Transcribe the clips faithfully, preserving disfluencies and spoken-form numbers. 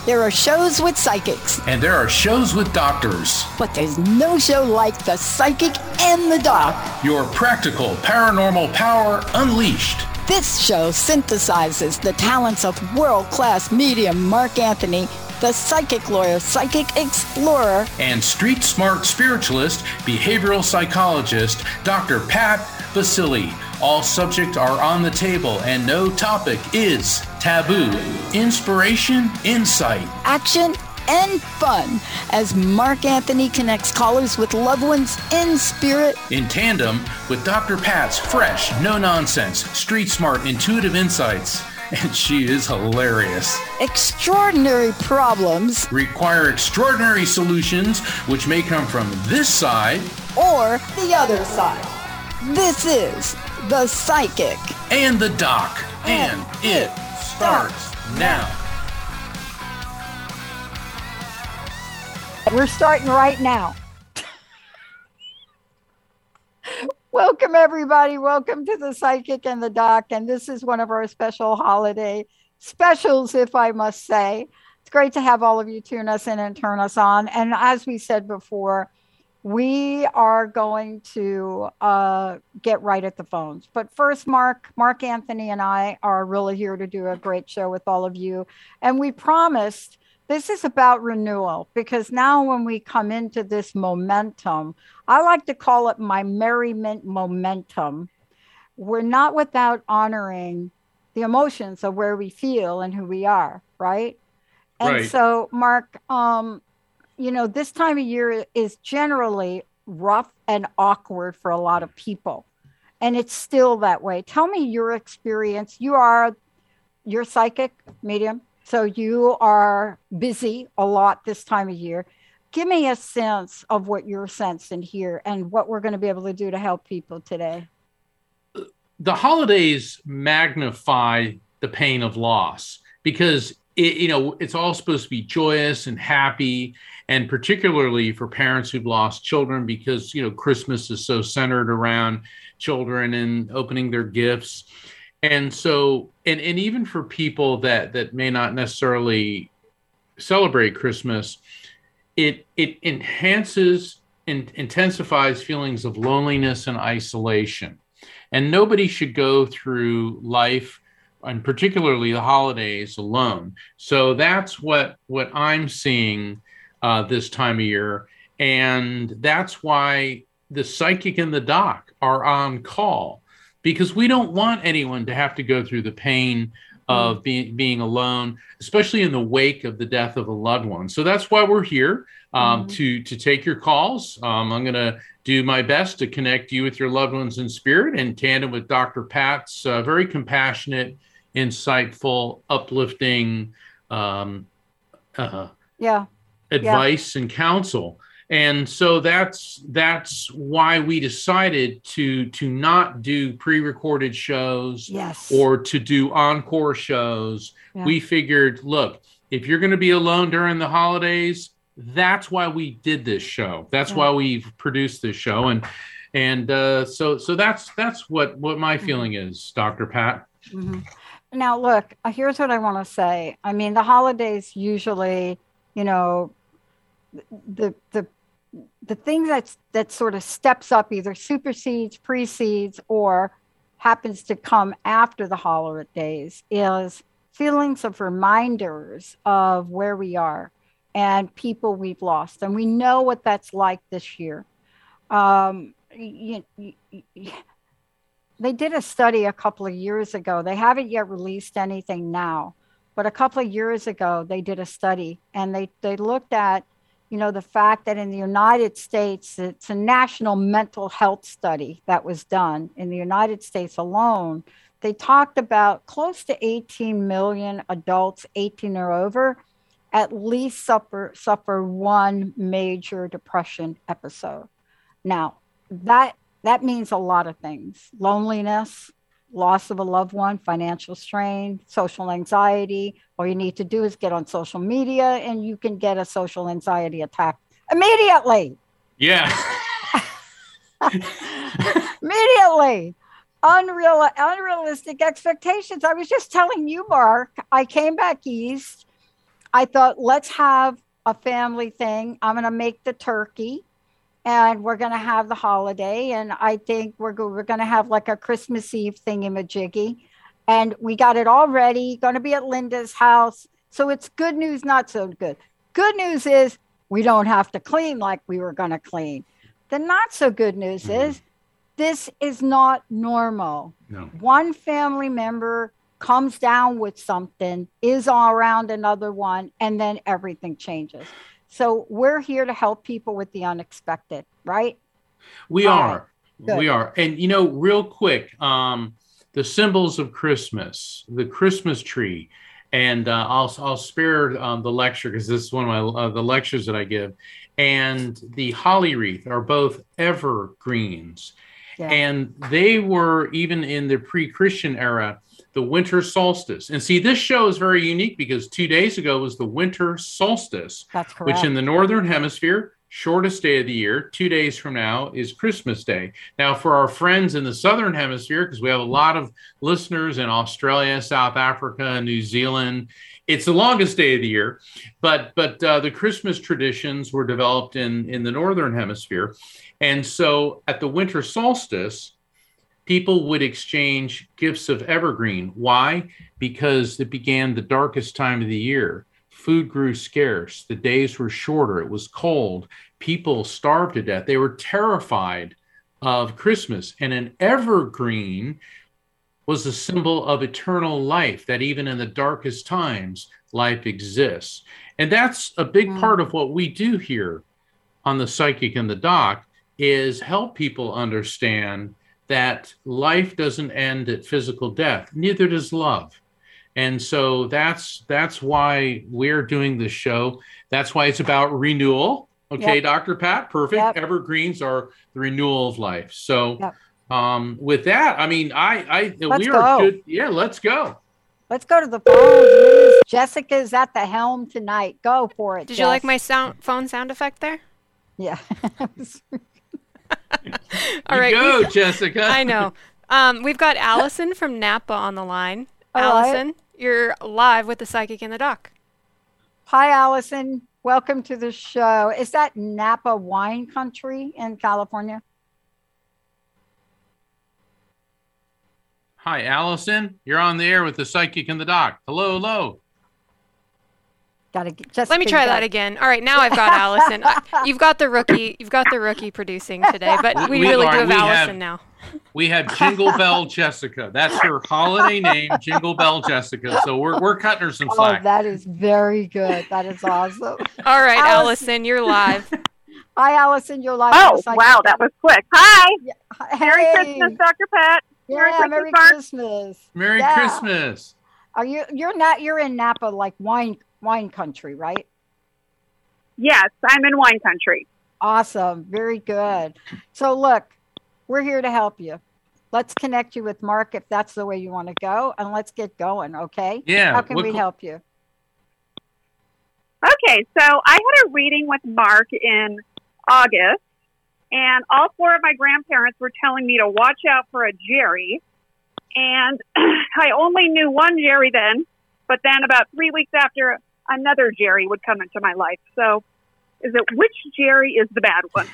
There are shows with psychics. And there are shows with doctors. But there's no show like The Psychic and the Doc. Your practical paranormal power unleashed. This show synthesizes the talents of world-class medium Mark Anthony, the psychic lawyer, psychic explorer, and street-smart spiritualist, behavioral psychologist, Doctor Pat Baccili. All subjects are on the table, and no topic is taboo. Inspiration, insight, action, and fun as Mark Anthony connects callers with loved ones in spirit, in tandem with Doctor Pat's fresh, no-nonsense, street-smart, intuitive insights. And she is hilarious. Extraordinary problems require extraordinary solutions, which may come from this side or the other side. This is The Psychic and the Doc, and, and it starts now. We're starting right now. Welcome, everybody. Welcome to The Psychic and the Doc. And this is one of our special holiday specials, if I must say. It's great to have all of you tune us in and turn us on. And as we said before, we are going to uh, get right at the phones. But first, Mark, Mark Anthony and I are really here to do a great show with all of you. And we promised this is about renewal, because now when we come into this momentum, I like to call it my merriment momentum. We're not without honoring the emotions of where we feel and who we are, right? And right. So, Mark, um, you know, this time of year is generally rough and awkward for a lot of people. And it's still that way. Tell me your experience. You are, you're psychic medium. So you are busy a lot this time of year. Give me a sense of what you're sensing here and what we're going to be able to do to help people today. The holidays magnify the pain of loss because, it, you know, it's all supposed to be joyous and happy, and particularly for parents who've lost children because, you know, Christmas is so centered around children and opening their gifts. And so, and, and even for people that, that may not necessarily celebrate Christmas, it it enhances and intensifies feelings of loneliness and isolation. And nobody should go through life, and particularly the holidays, alone. So that's what, what I'm seeing uh, this time of year. And that's why the Psychic and the Doc are on call. Because we don't want anyone to have to go through the pain of being being alone, especially in the wake of the death of a loved one. So that's why we're here, um, mm-hmm. to to take your calls. Um, I'm going to do my best to connect you with your loved ones in spirit, in tandem with Doctor Pat's uh, very compassionate, insightful, uplifting um, uh, yeah. advice yeah. and counsel. And so that's that's why we decided to to not do pre-recorded shows yes. or to do encore shows. Yeah. We figured, look, if you're going to be alone during the holidays, that's why we did this show. That's yeah. why we've produced this show. And and uh, so so that's that's what, what my feeling mm-hmm. is, Doctor Pat. Mm-hmm. Now, look, here's what I want to say. I mean, the holidays usually, you know, the the the thing that's that sort of steps up, either supersedes, precedes, or happens to come after the holidays, is feelings of reminders of where we are and people we've lost. And we know what that's like this year. Um, you, you, you, they did a study a couple of years ago. They haven't yet released anything now, but a couple of years ago, they did a study, and they, they looked at, you know, the fact that in the United States, it's a national mental health study that was done in the United States alone. They talked about close to eighteen million adults eighteen or over at least suffer, suffer one major depression episode. Now, that that means a lot of things: loneliness, loss of a loved one, financial strain, social anxiety. All you need to do is get on social media and you can get a social anxiety attack immediately. Yeah. Immediately. Unreal, unrealistic expectations. I was just telling you, Mark, I came back east. I thought, let's have a family thing. I'm going to make the turkey and we're going to have the holiday. And I think we're, go- we're going to have like a Christmas Eve thingamajiggy. And we got it all ready, going to be at Linda's house. So it's good news, not so good. Good news is we don't have to clean like we were going to clean. The not so good news mm-hmm. is this is not normal. No. One family member comes down with something, is all around another one, and then everything changes. So we're here to help people with the unexpected, right? We all are. Right. We are. And, you know, real quick, um, the symbols of Christmas, the Christmas tree, and uh, I'll I'll spare um, the lecture because this is one of my uh, the lectures that I give, and the holly wreath are both evergreens, yeah. and they were even in the pre-Christian era, the winter solstice. And see, this show is very unique because two days ago was the winter solstice. That's correct. Which in the northern hemisphere, shortest day of the year, two days from now is Christmas Day. Now, for our friends in the southern hemisphere, because we have a lot of listeners in Australia, South Africa, New Zealand, it's the longest day of the year. But but uh, the Christmas traditions were developed in, in the northern hemisphere. And so at the winter solstice, people would exchange gifts of evergreen. Why? Because it began the darkest time of the year. Food grew scarce. The days were shorter. It was cold. People starved to death. They were terrified of Christmas. And an evergreen was a symbol of eternal life, that even in the darkest times, life exists. And that's a big mm. part of what we do here on The Psychic and the Doc, is help people understand that life doesn't end at physical death. Neither does love. And so that's that's why we're doing this show. That's why it's about renewal. Okay, yep. Doctor Pat, perfect. Yep. Evergreens are the renewal of life. So yep. um, with that, I mean, I, I let's we go. are good. Yeah, let's go. Let's go to the phone. Jessica's at the helm tonight. Go for it. Did Jess. you like my sound phone sound effect there? Yeah. All right, go, Jessica. I know. Um, we've got Allison from Napa on the line. All Allison, right. You're live with The Psychic and the Doc. Hi, Allison. Welcome to the show. Is that Napa wine country in California? Hi, Allison. You're on the air with The Psychic and the Doc. Hello, hello. Gotta get, just Let me try that again. All right, now I've got Allison. You've got the rookie. You've got the rookie producing today, but we, we really are, do have Allison have, now. We have Jingle Bell Jessica. That's her holiday name, Jingle Bell Jessica. So we're we're cutting her some slack. Oh, that is very good. That is awesome. All right, Allison, Allison you're live. Hi, Allison. You're live. Oh, wow, that was quick. Hi. Yeah. Hey. Merry Christmas, Doctor Pat. Yeah, Merry Christmas. Merry Christmas. Merry yeah. Christmas. Are you? You're not. You're in Napa, like wine wine country, right? Yes, I'm in wine country. Awesome. Very good. So look, we're here to help you. Let's connect you with Mark if that's the way you want to go, and let's get going, okay? Yeah. How can what, we help you? Okay, so I had a reading with Mark in August, and all four of my grandparents were telling me to watch out for a Jerry, and I only knew one Jerry then, but then about three weeks after, another Jerry would come into my life. So is it which Jerry is the bad one?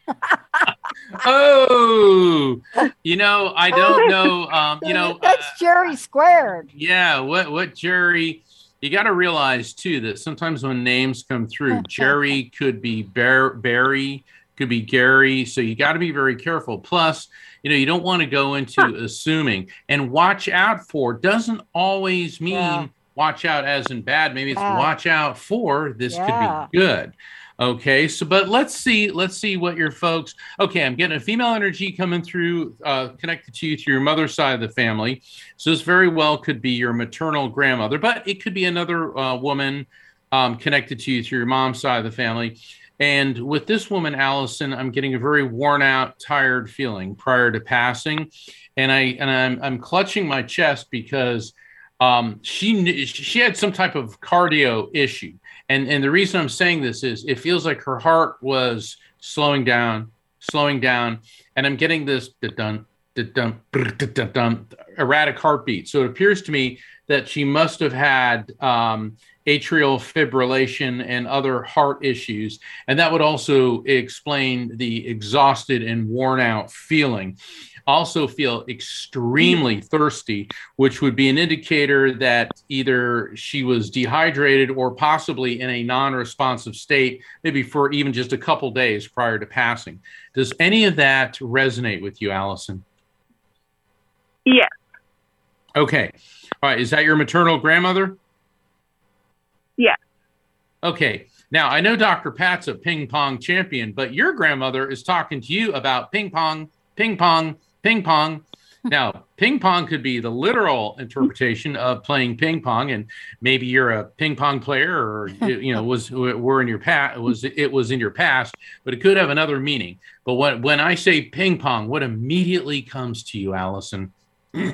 Oh, you know, I don't know. Um, you know, that's uh, Jerry squared. Yeah. What, what Jerry, you got to realize too, that sometimes when names come through, Jerry could be Bear, Barry, could be Gary. So you got to be very careful. Plus, you know, you don't want to go into huh. assuming, and watch out for doesn't always mean yeah. watch out as in bad. Maybe it's yeah. watch out for this yeah. could be good. Okay, so but let's see, let's see what your folks. Okay, I'm getting a female energy coming through, uh, connected to you through your mother's side of the family. So this very well could be your maternal grandmother, but it could be another uh, woman um, connected to you through your mom's side of the family. And with this woman, Allison, I'm getting a very worn out, tired feeling prior to passing, and I and I'm I'm clutching my chest because um, she she had some type of cardio issue. And and the reason I'm saying this is it feels like her heart was slowing down, slowing down, and I'm getting this da-dun, da-dun, da-dun, erratic heartbeat. So it appears to me that she must have had um, atrial fibrillation and other heart issues. And that would also explain the exhausted and worn out feeling. Also feel extremely thirsty, which would be an indicator that either she was dehydrated or possibly in a non-responsive state, maybe for even just a couple days prior to passing. Does any of that resonate with you, Allison? Yes. Okay. All right. Is that your maternal grandmother? Yes. Okay. Now, I know Doctor Pat's a ping pong champion, but your grandmother is talking to you about ping pong, ping pong, ping pong. Now, ping pong could be the literal interpretation of playing ping pong, and maybe you're a ping pong player, or you know, was were in your past, was it was in your past, but it could have another meaning. But when when I say ping pong, what immediately comes to you, Allison? um,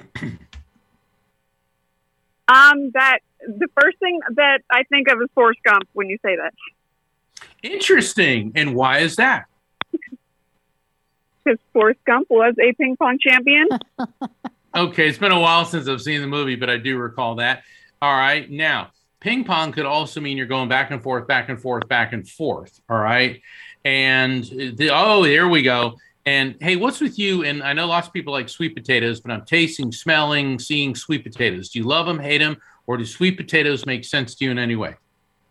that the first thing that I think of is Forrest Gump when you say that. Interesting, and why is that? Because Forrest Gump was a ping pong champion. Okay, it's been a while since I've seen the movie, but I do recall that. All right, now, ping pong could also mean you're going back and forth, back and forth, back and forth, all right? And, the, oh, there we go. And, hey, what's with you? And I know lots of people like sweet potatoes, but I'm tasting, smelling, seeing sweet potatoes. Do you love them, hate them, or do sweet potatoes make sense to you in any way?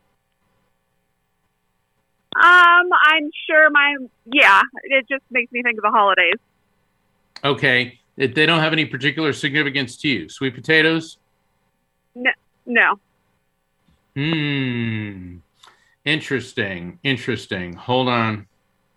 Um, I'm sure my, yeah, it just makes me think of the holidays. Okay. It, they don't have any particular significance to you. Sweet potatoes? No. No. Hmm. Interesting. Interesting. Hold on.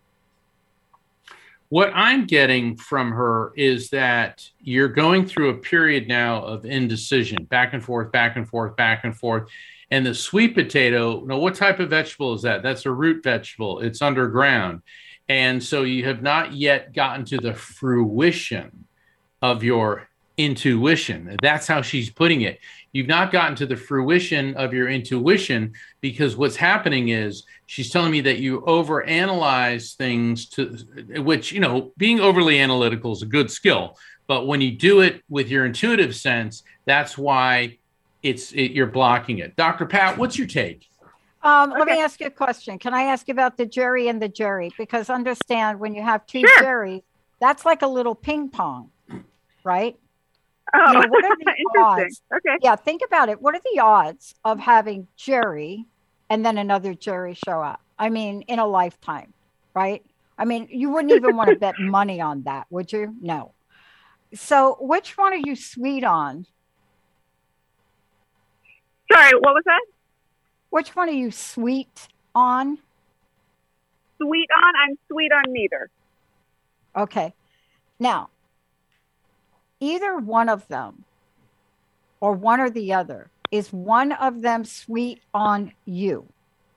What I'm getting from her is that you're going through a period now of indecision, back and forth, back and forth, back and forth. And the sweet potato, now what type of vegetable is that? That's a root vegetable. It's underground. And so you have not yet gotten to the fruition of your intuition. That's how she's putting it. You've not gotten to the fruition of your intuition because what's happening is she's telling me that you overanalyze things, to which, you know, being overly analytical is a good skill. But when you do it with your intuitive sense, that's why it's it, you're blocking it. Doctor Pat, what's your take? Um, Okay. Let me ask you a question. Can I ask you about the Jerry and the Jerry? Because understand when you have two Sure. Jerrys, that's like a little ping pong, right? Oh, You know, what are the interesting. odds? Okay. Yeah, think about it. What are the odds of having Jerry and then another Jerry show up? I mean, in a lifetime, right? I mean, you wouldn't even want to bet money on that, would you? No. So which one are you sweet on? Sorry, what was that? Which one are you sweet on? Sweet on? I'm sweet on neither. Okay. Now, either one of them or one or the other, is one of them sweet on you?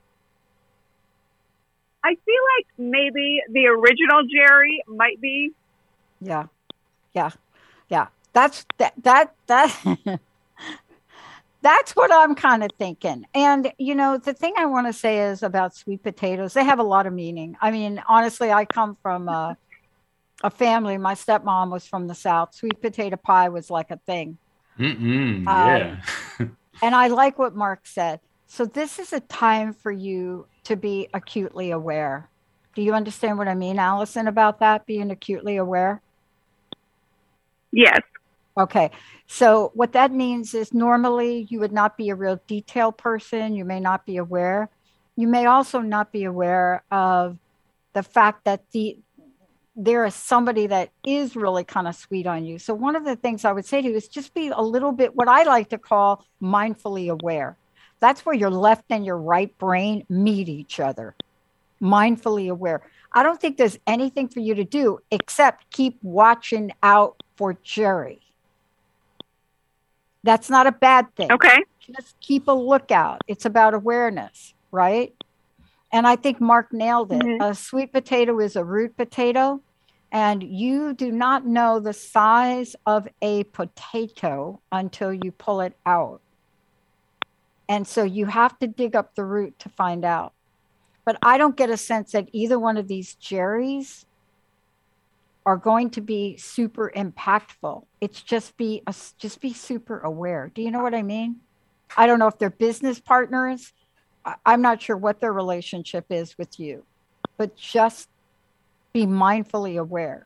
I feel like maybe the original Jerry might be. Yeah. Yeah. Yeah. That's that, that, that, that's what I'm kind of thinking. And, you know, the thing I want to say is about sweet potatoes, they have a lot of meaning. I mean, honestly, I come from a, a family. My stepmom was from the South. Sweet potato pie was like a thing. Mm-mm, Um, yeah. And I like what Mark said. So this is a time for you to be acutely aware. Do you understand what I mean, Allison, about that, being acutely aware? Yes. Okay. So what that means is normally you would not be a real detail person. You may not be aware. You may also not be aware of the fact that the there is somebody that is really kind of sweet on you. So one of the things I would say to you is just be a little bit what I like to call mindfully aware. That's where your left and your right brain meet each other. Mindfully aware. I don't think there's anything for you to do except keep watching out for Jerry. That's not a bad thing. Okay. Just keep a lookout. It's about awareness, right? And I think Mark nailed it. Mhm. A sweet potato is a root potato, and you do not know the size of a potato until you pull it out. And so you have to dig up the root to find out. But I don't get a sense that either one of these Jerrys are going to be super impactful. It's just be a, just be super aware. Do you know what I mean? I don't know if they're business partners. I, I'm not sure what their relationship is with you, but just be mindfully aware.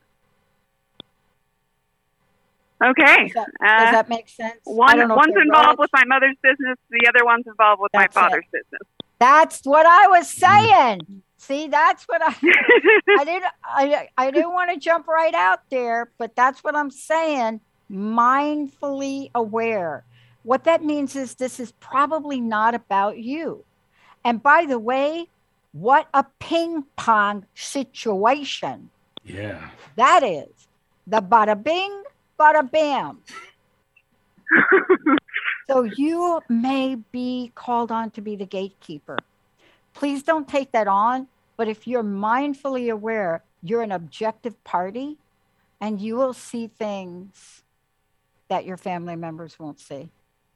Okay. Does that, uh, does that make sense? One one's involved with my mother's business. The other one's involved with That's my father's it. business. That's what I was saying. See, that's what I I didn't I I didn't want to jump right out there, but that's what I'm saying. Mindfully aware. What that means is this is probably not about you. And by the way, what a ping pong situation. Yeah. That is. The bada bing, bada bam. So you may be called on to be the gatekeeper. Please don't take that on. But if you're mindfully aware, you're an objective party and you will see things that your family members won't see.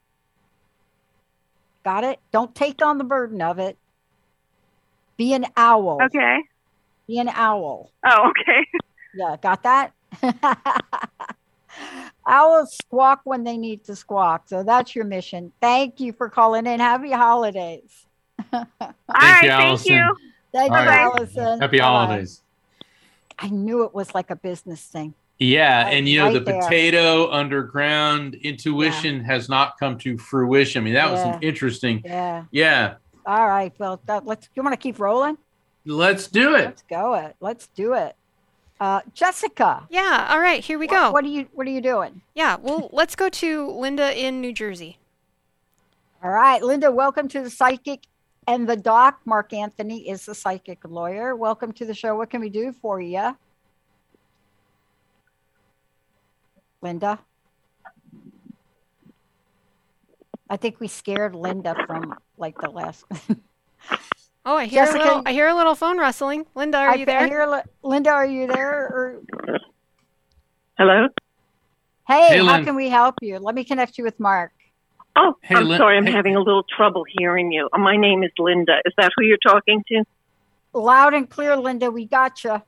Got it? Don't take on the burden of it. Be an owl. Okay. Be an owl. Oh, okay. Yeah, got that? Owls squawk when they need to squawk. So that's your mission. Thank you for calling in. Happy holidays. All Thank right. you, Thank Allison. you. Thank All you, right. Allison. Happy Bye. holidays. I knew it was like a business thing. Yeah, Right- and you know right the there. potato underground intuition has not come to fruition. I mean, that was Yeah. an interesting. Yeah. Yeah, All right. Well, that, let's. You want to keep rolling? let's do it. Let's go it. Let's do it. Uh, Jessica. Yeah. All right. Here we what- go. What are you What are you doing? Yeah. Well, let's go to Linda in New Jersey. All right, Linda. Welcome to the Psychic and the Doc. Mark Anthony is the psychic lawyer. Welcome to the show. What can we do for you, Linda? I think we scared Linda from like the last. Oh, I hear Jessica- a little. I hear a little phone rustling. Linda, are I, you I there? hear Li- Linda, are you there? Or, Hello? hey, Hey, how Lin. can we help you? Let me connect you with Mark. Oh, Hey, I'm Lin- sorry. I'm hey- having a little trouble hearing you. Uh, My name is Linda. Is that who you're talking to? Loud and clear, Linda. We got you.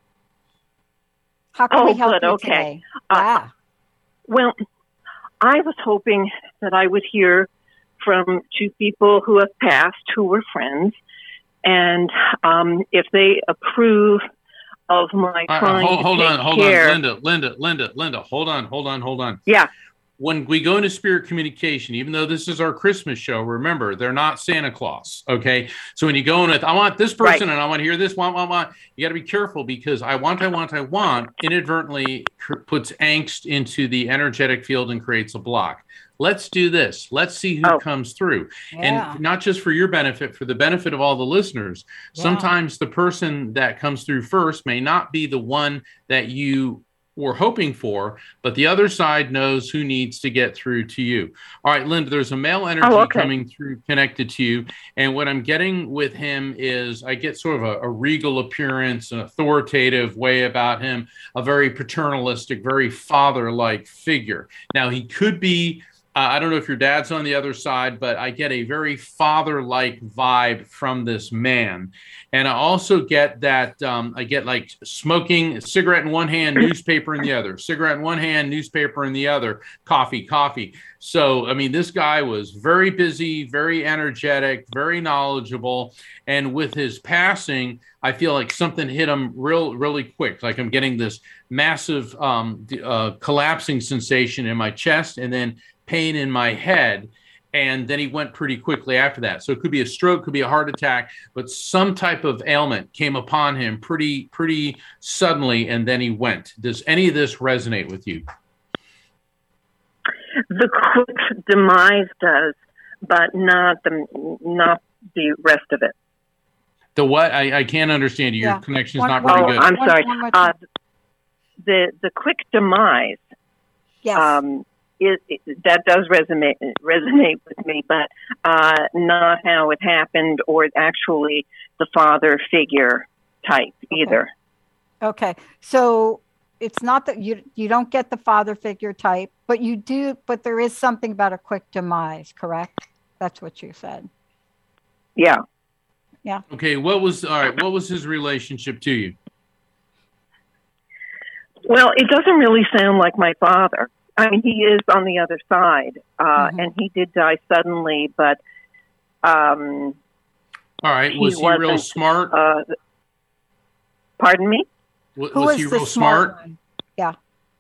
How can Oh, we help good, you okay. today? Uh, yeah. Well, I was hoping that I would hear from two people who have passed who were friends, and um, if they approve of my Uh, trying hold to hold take on, hold care. on, Linda, Linda, Linda, Linda. Hold on, hold on, hold on. Yeah. When we go into spirit communication, even though this is our Christmas show, remember they're not Santa Claus. Okay, so when you go in with, I want this person Right. and I want to hear this, want, want, want. You got to be careful because I want, I want, I want inadvertently cr- puts angst into the energetic field and creates a block. Let's do this. Let's see who Oh. comes through. Yeah. And not just for your benefit, for the benefit of all the listeners. Yeah. Sometimes the person that comes through first may not be the one that you were hoping for, but the other side knows who needs to get through to you. All right, Linda, there's a male energy Oh, okay. coming through connected to you. And what I'm getting with him is I get sort of a, a regal appearance, an authoritative way about him, a very paternalistic, very father-like figure. Now, he could be Uh, I don't know if your dad's on the other side, but I get a very father-like vibe from this man. And I also get that um, I get like smoking, cigarette in one hand, newspaper in the other, cigarette in one hand, newspaper in the other, coffee, coffee. So, I mean, this guy was very busy, very energetic, very knowledgeable. And with his passing, I feel like something hit him real, really quick. Like I'm getting this massive um, uh, collapsing sensation in my chest and then pain in my head. And then he went pretty quickly after that. So it could be a stroke, could be a heart attack, but some type of ailment came upon him pretty, pretty suddenly. And then he went. Does any of this resonate with you? The quick demise does, but not the not the rest of it. The what? I, I can't understand you. Your Yeah. connection's One- not one- very Oh, good. I'm One- sorry. one more Uh, time. the the quick demise Yes. um, is, it, that does resonate resonate with me, but uh, not how it happened or actually the father figure type either. Okay. So it's not that you you don't get the father figure type, but you do, but there is something about a quick demise, correct? That's what you said. Yeah. Okay. What was, all right. What was his relationship to you? Well, it doesn't really sound like my father. I mean, he is on the other side, uh, Mhm. and he did die suddenly, but um, All right. Was he, real wasn't, smart? Uh, pardon me? W- Who was was he the real smart smart? one? Yeah.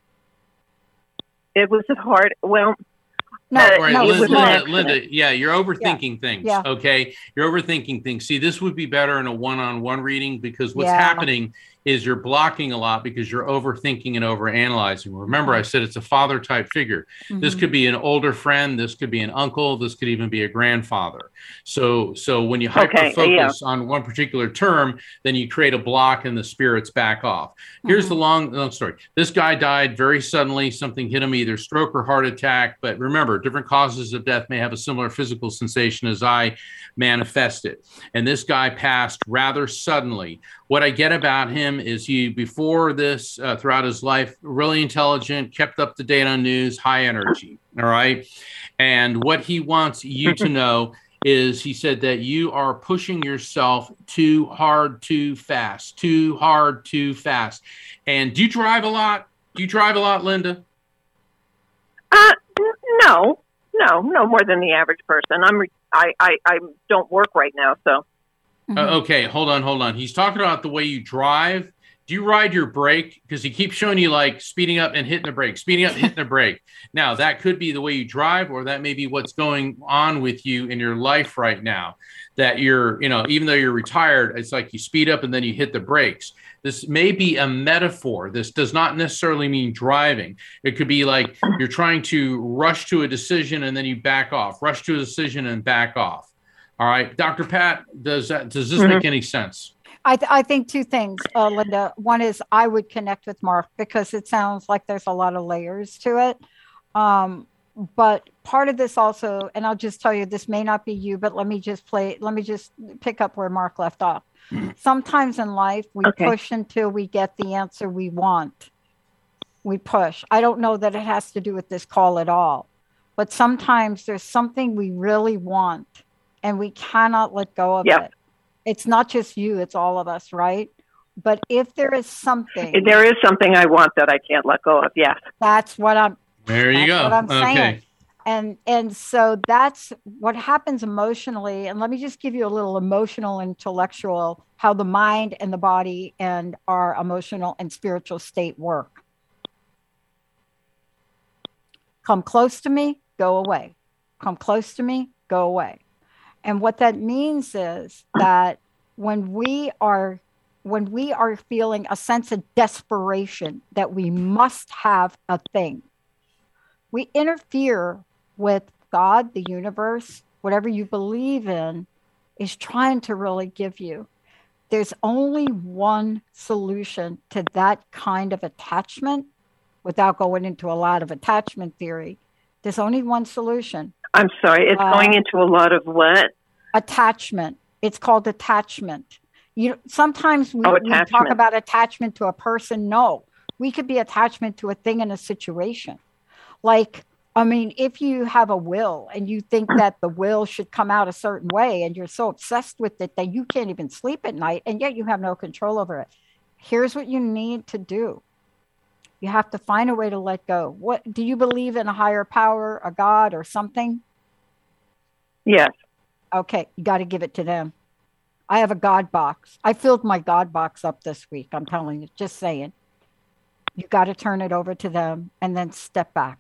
It was hard. Well, No, Uh, All right, no, it was Linda, an Linda, accident. Linda, yeah, you're overthinking things. Yeah. Okay, you're overthinking things. See, this would be better in a one-on-one reading because what's Yeah. happening is you're blocking a lot because you're overthinking and overanalyzing. Remember, I said it's a father type figure. This Mhm. could be an older friend. This could be an uncle. This could even be a grandfather. So, so when you hyper Okay, focus on one particular term, then you create a block and the spirits back off. Here's Mhm. the long, long story. This guy died very suddenly. Something hit him, either stroke or heart attack. But remember, different causes of death may have a similar physical sensation as I manifested. And this guy passed rather suddenly. What I get about him is he, before this, uh, throughout his life, really intelligent, kept up to date on news, high energy. All right. And what he wants you to know is he said that you are pushing yourself too hard, too fast, too hard, too fast. And do you drive a lot? Do you drive a lot, Linda? Uh, n- no, no, no more than the average person. I'm, re- I, I, I don't work right now, so. Mhm. Uh, okay, hold on, hold on. He's talking about the way you drive. Do you ride your brake? Because he keeps showing you like speeding up and hitting the brake, speeding up, hitting the brake. Now, that could be the way you drive, or that may be what's going on with you in your life right now. That you're, you know, even though you're retired, it's like you speed up and then you hit the brakes. This may be a metaphor. This does not necessarily mean driving. It could be like you're trying to rush to a decision and then you back off, rush to a decision and back off. All right, Doctor Pat, does that does this Mhm. make any sense? I, th- I think two things, uh, Linda. One is I would connect with Mark because it sounds like there's a lot of layers to it. Um, but part of this also, and I'll just tell you, this may not be you, but let me just play, let me just pick up where Mark left off. Sometimes in life, we Okay. push until we get the answer we want. We push. I don't know that it has to do with this call at all, but sometimes there's something we really want and we cannot let go of Yep. it. It's not just you, it's all of us, right? But if there is something, There is something I want that I can't let go of, yes. that's what I'm There you that's go. what I'm Okay. saying. And and so that's what happens emotionally. And let me just give you a little emotional, intellectual, how the mind and the body and our emotional and spiritual state work. Come close to me, go away. Come close to me, go away. And what that means is that when we are when we are feeling a sense of desperation that we must have a thing, we interfere with God, the universe, whatever you believe in, is trying to really give you. There's only one solution to that kind of attachment, without going into a lot of attachment theory. There's only one solution. I'm sorry, it's Uh, going into a lot of what? Attachment. It's called attachment. You sometimes we, Oh, we talk attachment. about attachment to a person. No, we could be attachment to a thing in a situation. Like, I mean, if you have a will and you think that the will should come out a certain way and you're so obsessed with it that you can't even sleep at night and yet you have no control over it. Here's what you need to do. You have to find a way to let go. What do you believe in, a higher power, a God or something? Yes. Okay, you got to give it to them. I have a God box. I filled my God box up this week. I'm telling you, just saying. You got to turn it over to them and then step back.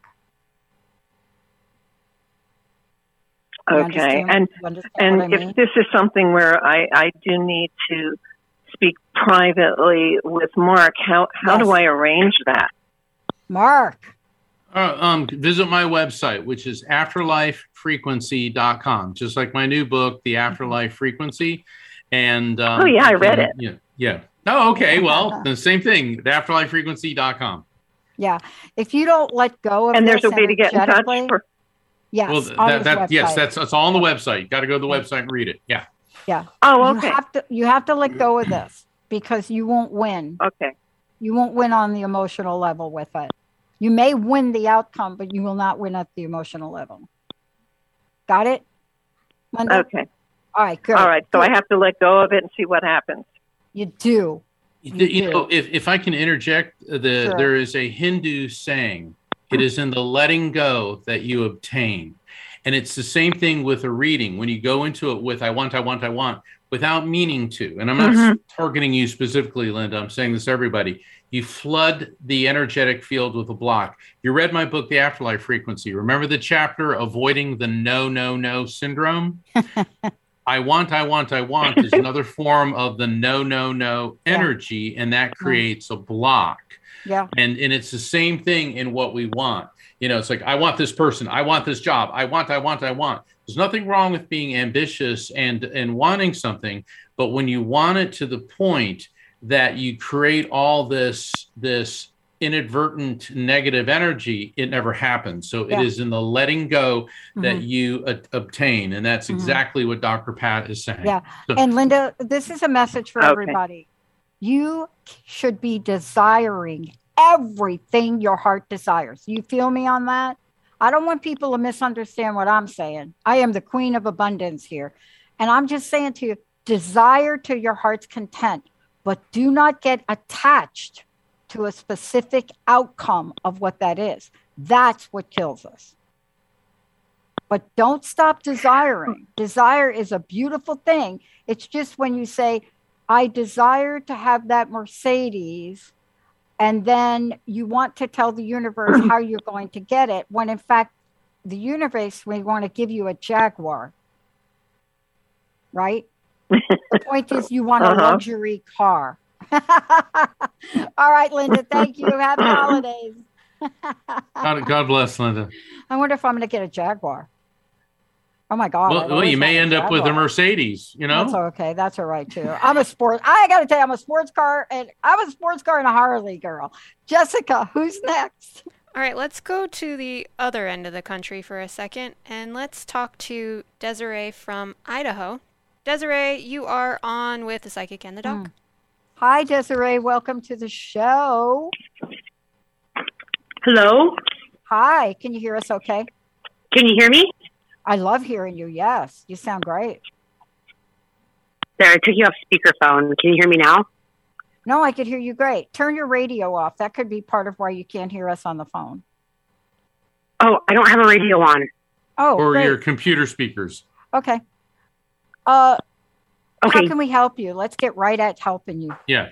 You Okay. understand- And you understand and what I if mean? this is something where I, I do need to speak privately with Mark, how, how do Yes. I arrange that? Mark, Uh, um, visit my website, which is afterlife frequency dot com, just like my new book, The Afterlife Frequency. And um, Oh, yeah, I read and- it. Yeah, yeah. Oh, okay. Well, the same thing, the afterlife frequency dot com. yeah. If you don't let go of And there's this a way to get in touch energetically- for, yes, Well, on that, his that yes, website. that's it's all on the website. You got to go to the website and read it. Yeah. yeah. oh, okay. You have to you have to let go of this because you won't win. Okay. You won't win on the emotional level with it. You may win the outcome, but you will not win at the emotional level. Got it, Linda? Okay. All right, good. All right. So Good. I have to let go of it and see what happens. You do. You, you do. know, if, if I can interject, the Sure. there is a Hindu saying, it is in the letting go that you obtain. And it's the same thing with a reading. When you go into it with I want, I want, I want, without meaning to, and I'm not Mhm. targeting you specifically, Linda, I'm saying this to everybody, you flood the energetic field with a block. You read my book, The Afterlife Frequency. Remember the chapter, Avoiding the No, No, No Syndrome? I want, I want, I want is another form of the no, no, no energy, and that creates a block. Yeah. And and it's the same thing in what we want. You know, it's like, I want this person, I want this job, I want, I want, I want. There's nothing wrong with being ambitious and and wanting something, but when you want it to the point that you create all this this inadvertent negative energy, it never happens. So Yeah. it is in the letting go that Mhm. you a- obtain, and that's Mhm. exactly what Doctor Pat is saying. Yeah. So- And Linda, this is a message for Okay. everybody. You should be desiring everything your heart desires. You feel me on that? I don't want people to misunderstand what I'm saying. I am the queen of abundance here. And I'm just saying to you, desire to your heart's content, but do not get attached to a specific outcome of what that is. That's what kills us. But don't stop desiring. Desire is a beautiful thing. It's just when you say, I desire to have that Mercedes, and then you want to tell the universe how you're going to get it, when in fact, the universe may want to give you a Jaguar, right? The point is, you want a Uh-huh. luxury car. All right, Linda, thank you. Happy holidays. God, God bless, Linda. I wonder if I'm going to get a Jaguar. Oh my God. Well, I've well, always you may wanted end up with a Jaguar. Mercedes, you know? That's okay. That's all right too. I'm a sport. I got to tell you, I'm a sports car, and I'm a sports car and a Harley girl. Jessica, who's next? All right, let's go to the other end of the country for a second, and let's talk to Desiree from Idaho. Desiree, you are on with the Psychic and the Doc. Mm. Hi, Desiree. Welcome to the show. Hello? Hi. Can you hear us okay? Can you hear me? I love hearing you. Yes. You sound great. There, I took you off speakerphone. Can you hear me now? No, I could hear you great. Turn your radio off. That could be part of why you can't hear us on the phone. Oh, I don't have a radio on. Oh, Or great. your computer speakers. Okay. Uh, Okay. How can we help you? Let's get right at helping you. Yeah.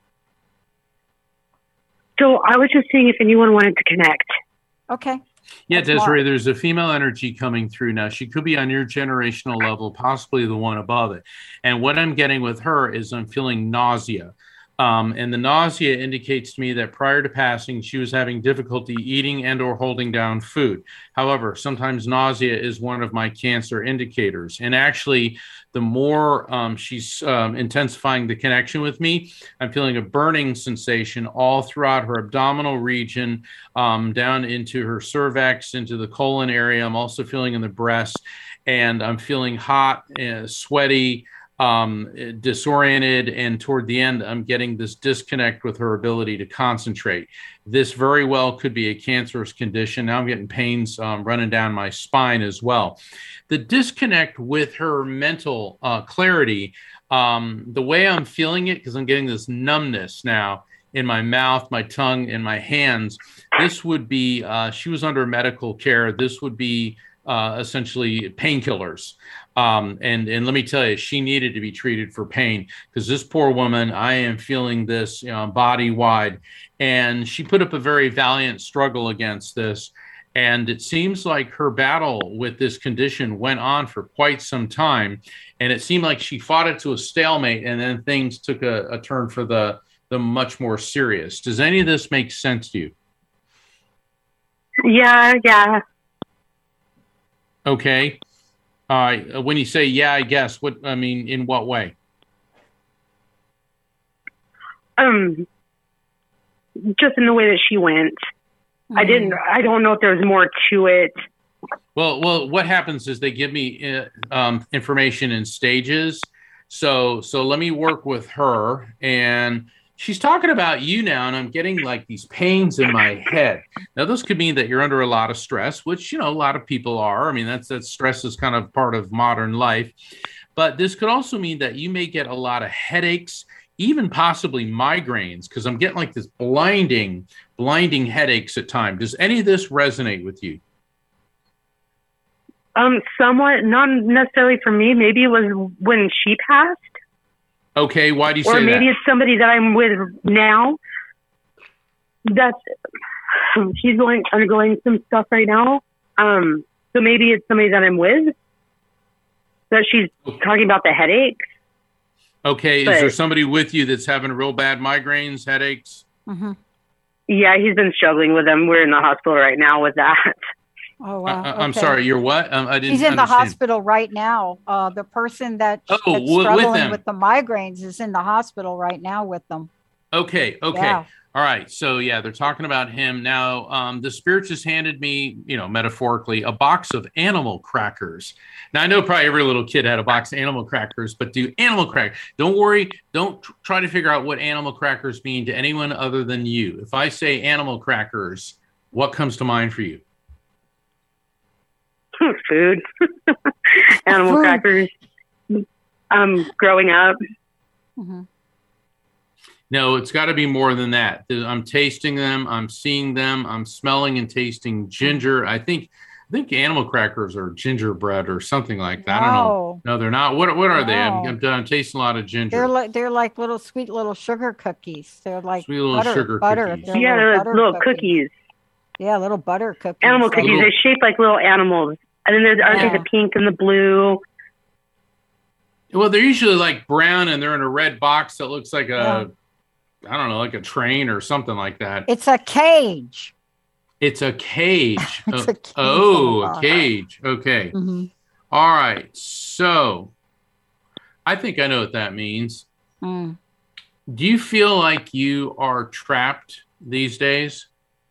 So I was just seeing if anyone wanted to connect. Okay. Yeah, That's Desiree, Mark. there's a female energy coming through now. She could be on your generational level, possibly the one above it. And what I'm getting with her is I'm feeling nausea. Um, and the nausea indicates to me that prior to passing, she was having difficulty eating and or holding down food. However, sometimes nausea is one of my cancer indicators. And actually, the more um, she's um, intensifying the connection with me, I'm feeling a burning sensation all throughout her abdominal region, um, down into her cervix, into the colon area. I'm also feeling in the breast, and I'm feeling hot, uh, sweaty, um, disoriented, and toward the end, I'm getting this disconnect with her ability to concentrate. This very well could be a cancerous condition. Now I'm getting pains um, running down my spine as well. The disconnect with her mental uh, clarity, um, the way I'm feeling it, because I'm getting this numbness now in my mouth, my tongue, and my hands, this would be, uh, she was under medical care. This would be uh, essentially painkillers. Um, and, and let me tell you, she needed to be treated for pain, because this poor woman, I am feeling this, you know, body wide, and she put up a very valiant struggle against this. And it seems like her battle with this condition went on for quite some time. And it seemed like she fought it to a stalemate, and then things took a, a turn for the, the much more serious. Does any of this make sense to you? Yeah, yeah. Okay. Uh, when you say, yeah, I guess, what, I mean, in what way? Um, just in the way that she went. I didn't, I don't know if there's more to it. Well, well, what happens is they give me uh, um, information in stages. So, so let me work with her, and she's talking about you now, and I'm getting like these pains in my head. Now, this could mean that you're under a lot of stress, which, you know, a lot of people are. I mean, that's, that stress is kind of part of modern life. But this could also mean that you may get a lot of headaches. even possibly migraines, because I'm getting like this blinding, blinding headaches at times. Does any of this resonate with you? Um, somewhat, not necessarily for me. Maybe it was when she passed. Okay, why do you or say that? Or maybe it's somebody that I'm with now. That's she's going undergoing some stuff right now. Um, so maybe it's somebody that I'm with. That she's talking about the headaches. Okay, but, is there somebody with you that's having real bad migraines, headaches? Mm-hmm. Yeah, he's been struggling with them. We're in the hospital right now with that. Oh wow! I, okay. I'm sorry. You're what? Um, I didn't. He's in understand. the hospital right now. Uh, the person that oh, that's w- struggling with, them. with the migraines is in the hospital right now with them. Okay. Okay. Yeah. All right. So yeah, they're talking about him now. Um, the spirits just handed me, you know, metaphorically, a box of animal crackers. Now I know probably every little kid had a box of animal crackers, but do animal crackers? Don't worry. Don't tr- try to figure out what animal crackers mean to anyone other than you. If I say animal crackers, what comes to mind for you? Food, animal Food. crackers. Um, growing up. Mm-hmm. No, it's got to be more than that. I'm tasting them. I'm seeing them. I'm smelling and tasting ginger. I think, I think animal crackers are gingerbread or something like that. No. I don't know. No, they're not. What What are No. they? I'm, I'm, I'm tasting a lot of ginger. They're like they're like little sweet little sugar cookies. They're like Sweet little butter, sugar butter. cookies. They're Yeah, little, they're butter little cookies. cookies. Yeah, little butter cookies. Animal Like- cookies. Little- They're shaped like little animals. And then there's aren't Yeah. they the pink and the blue? Well, they're usually like brown and they're in a red box that looks like a, Yeah. I don't know, like a train or something like that. It's a cage. It's a cage. It's Oh, a cage oh, in a a box. cage. Okay. Mm-hmm. All right. So I think I know what that means. Mm. Do you feel like you are trapped these days?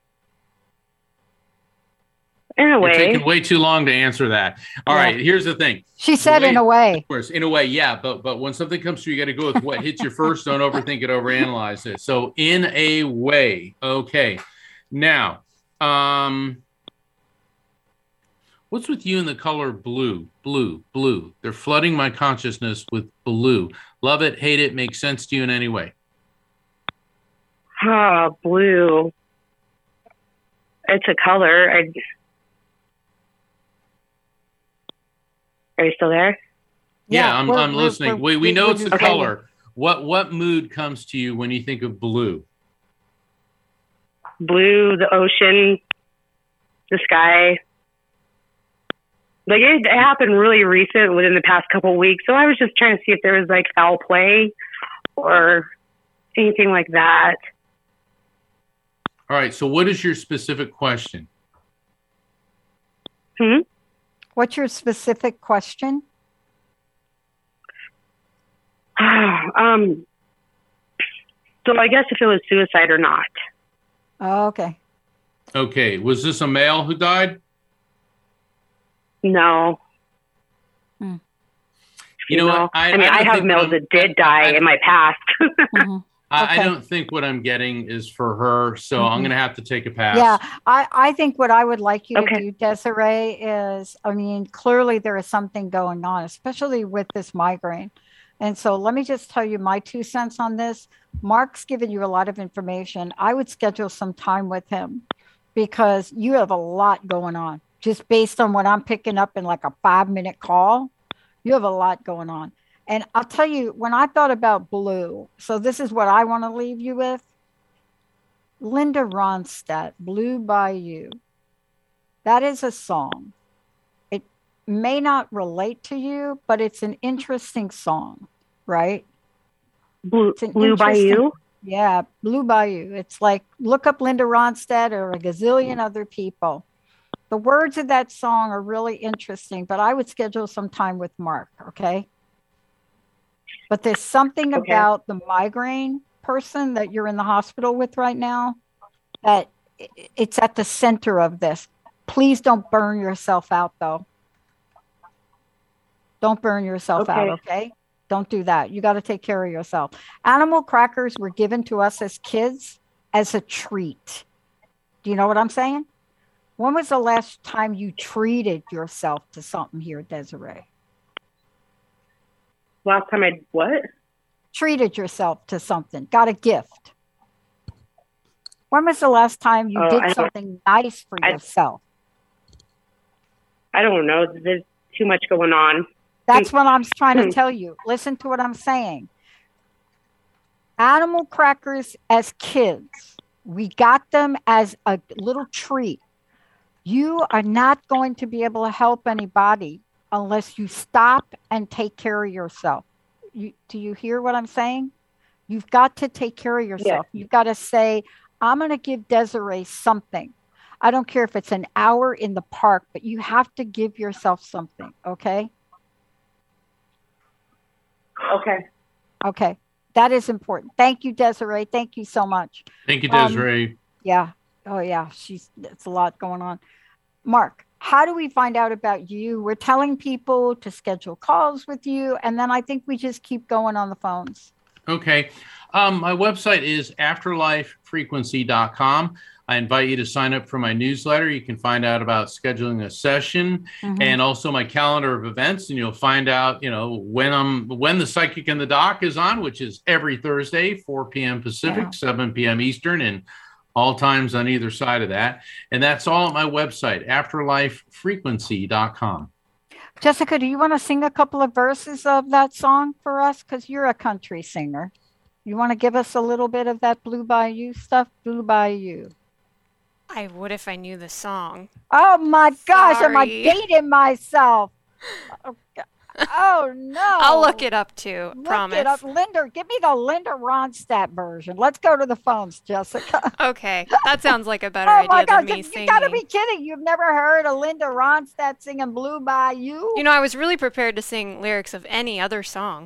In a You're way. taking way too long to answer that. All Yeah. right, here's the thing. She said way- in a way. Of course, in a way, yeah, but but when something comes through, you got to go with what hits you first. Don't overthink it, overanalyze it. So, in a way, okay. Now, um, what's with you in the color blue? Blue, blue. They're flooding my consciousness with blue. Love it, hate it, makes sense to you in any way? Oh, blue. It's a color. I... Are you still there? Yeah, I'm we're- I'm we're- listening. we're- we we know we're it's the just- color. What what mood comes to you when you think of blue? Blue, the ocean, the sky. Like it, it happened really recent within the past couple of weeks. So I was just trying to see if there was like foul play or anything like that. All right. So, what is your specific question? Hmm? What's your specific question? um, so I guess if it was suicide or not. Oh, okay. Okay. Was this a male who died? No. Hmm. You know what? I, I- mean, I I, don't have think males I'm- that did die I- in my past. Mhm. I, Okay. I don't think what I'm getting is for her. So, I'm Mhm. going to have to take a pass. Yeah, I, I think what I would like you Okay. to do, Desiree, is, I mean, clearly there is something going on, especially with this migraine. And so let me just tell you my two cents on this. Mark's given you a lot of information. I would schedule some time with him because you have a lot going on. Just based on what I'm picking up in like a five minute call, you have a lot going on. And I'll tell you, when I thought about blue, so this is what I want to leave you with. Linda Ronstadt, Blue Bayou. That is a song. It may not relate to you, but it's an interesting song, right? Blue, It's an Blue interesting- Bayou? Yeah, Blue Bayou. It's like, look up Linda Ronstadt or a gazillion other people. The words of that song are really interesting, but I would schedule some time with Mark, okay? But there's something Okay. about the migraine person that you're in the hospital with right now that i- it's at the center of this. Please don't burn yourself out, though. Don't burn yourself out, Okay. okay? Don't do that. You got to take care of yourself. Animal crackers were given to us as kids as a treat. Do you know what I'm saying? When was the last time you treated yourself to something here, Desiree? Last time I, what? treated yourself to something, got a gift. When was the last time you Oh, did I something nice for I- yourself? I don't know. There's too much going on. That's what I'm trying to tell you. Listen to what I'm saying. Animal crackers as kids, we got them as a little treat. You are not going to be able to help anybody unless you stop and take care of yourself. You, do you hear what I'm saying? You've got to take care of yourself. You've got to say, I'm going to give Desiree something. I don't care if it's an hour in the park, but you have to give yourself something, okay? Okay. Okay. That is important. Thank you, Desiree. Thank you so much. Thank you, Um, Desiree. Yeah. Oh, yeah. She's, it's a lot going on. Mark, how do we find out about you? We're telling people to schedule calls with you, and then I think we just keep going on the phones. Okay. Um, my website is afterlife frequency dot com. I invite you to sign up for my newsletter. You can find out about scheduling a session Mhm. and also my calendar of events, and you'll find out, you know, when I'm when the Psychic in the Dock is on, which is every Thursday, four p.m. Pacific, Yeah. seven p.m. Eastern, and all times on either side of that. And that's all at my website, afterlife frequency dot com. Jessica, do you want to sing a couple of verses of that song for us? Because you're a country singer. You want to give us a little bit of that Blue Bayou stuff? Blue Bayou. I would if I knew the song. Oh my gosh, am I Sorry. dating myself? Oh, God. Oh, no. I'll look it up too. Look promise. it up. Linda, give me the Linda Ronstadt version. Let's go to the phones, Jessica. Okay, that sounds like a better Oh my idea gosh, than me you, singing. you gotta be kidding. You've never heard of Linda Ronstadt singing Blue Bayou? You know, I was really prepared to sing lyrics of any other song.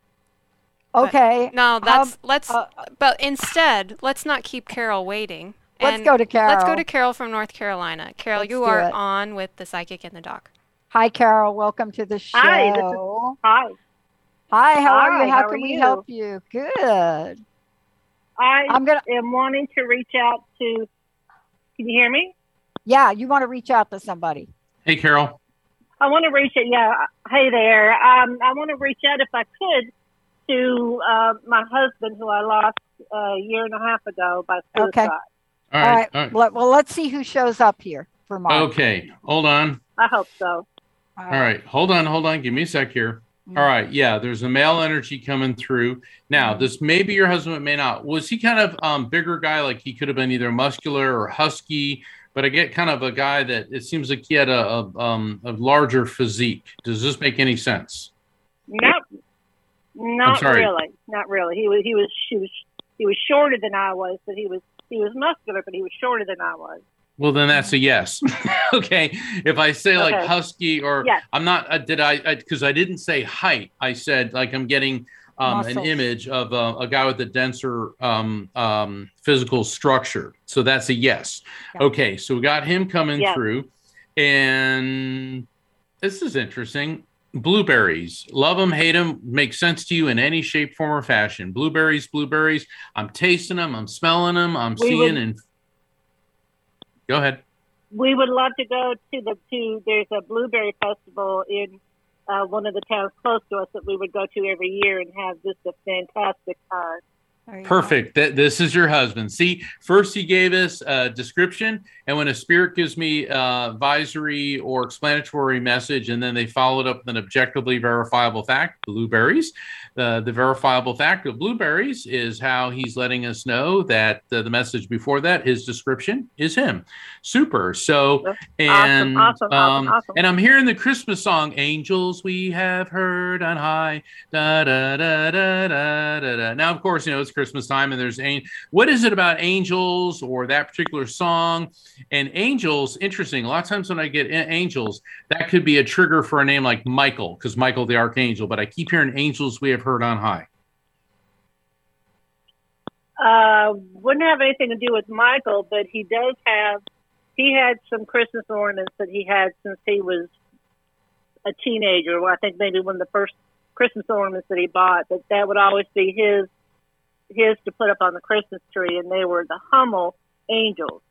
Okay. No, that's let's. uh, but instead, let's not keep Carol waiting. Let's And go to Carol. Let's go to Carol from North Carolina. Carol, Let's you do are it. on with the Psychic in the Dock. Hi, Carol. Welcome to the show. Hi, this is- Hi. Hi, how are Hi, you? How, how can are we you? help you? Good. I I'm gonna. am wanting to reach out to. Can you hear me? Yeah, you want to reach out to somebody. Hey, Carol. I want to reach out. Yeah. Hey there. Um, I want to reach out if I could to uh, my husband, who I lost a year and a half ago by suicide. Okay. All All right. right. All right. Let- Well, let's see who shows up here for Mark. Okay. Hold on. I hope so. All All right. Hold on. Hold on. Give me a sec here. Mm. All right. Yeah. There's a male energy coming through. Now, Mhm. this may be your husband, it may not. Was he kind of um bigger guy? Like he could have been either muscular or husky, but I get kind of a guy that it seems like he had a, a um a larger physique. Does this make any sense? Not, not sorry. really. Not really. He was. He was. He was. He was shorter than I was, but he was. He was muscular, but he was shorter than I was. Well, then that's a yes. Okay. If I say like Okay. husky or Yes. I'm not, uh, did I, because I, didn't say height. I said like I'm getting um, an Muscles. image of a, a guy with a denser um, um, physical structure. So that's a yes. Yeah. Okay. So we got him coming Yes. through. And this is interesting. Blueberries, love them, hate them, make sense to you in any shape, form, or fashion. Blueberries, blueberries. I'm tasting them. I'm smelling them. I'm We seeing would- and go ahead. We would love to go to the to. There's a blueberry festival in uh, one of the towns close to us that we would go to every year and have just a fantastic time. There you go. Perfect. That this is your husband. See, first he gave us a description, and when a spirit gives me uh, advisory or explanatory message, and then they followed up with an objectively verifiable fact, blueberries. Uh, the verifiable fact of blueberries is how he's letting us know that uh, the message before that, his description, is him. Super. So, and awesome, awesome, um, awesome. and I'm hearing the Christmas song, "Angels We Have Heard on High." Da da da da da da da. Now, of course, you know it's Christmas time, and there's an- what is it about angels or that particular song? And angels, interesting. A lot of times when I get a- angels, that could be a trigger for a name like Michael, because Michael the Archangel. But I keep hearing "Angels We Have Heard on High." Uh, wouldn't have anything to do with Michael, but he does have. He had some Christmas ornaments that he had since he was a teenager. Well, I think maybe one of the first Christmas ornaments that he bought. That that would always be his his to put up on the Christmas tree, and they were the Hummel angels.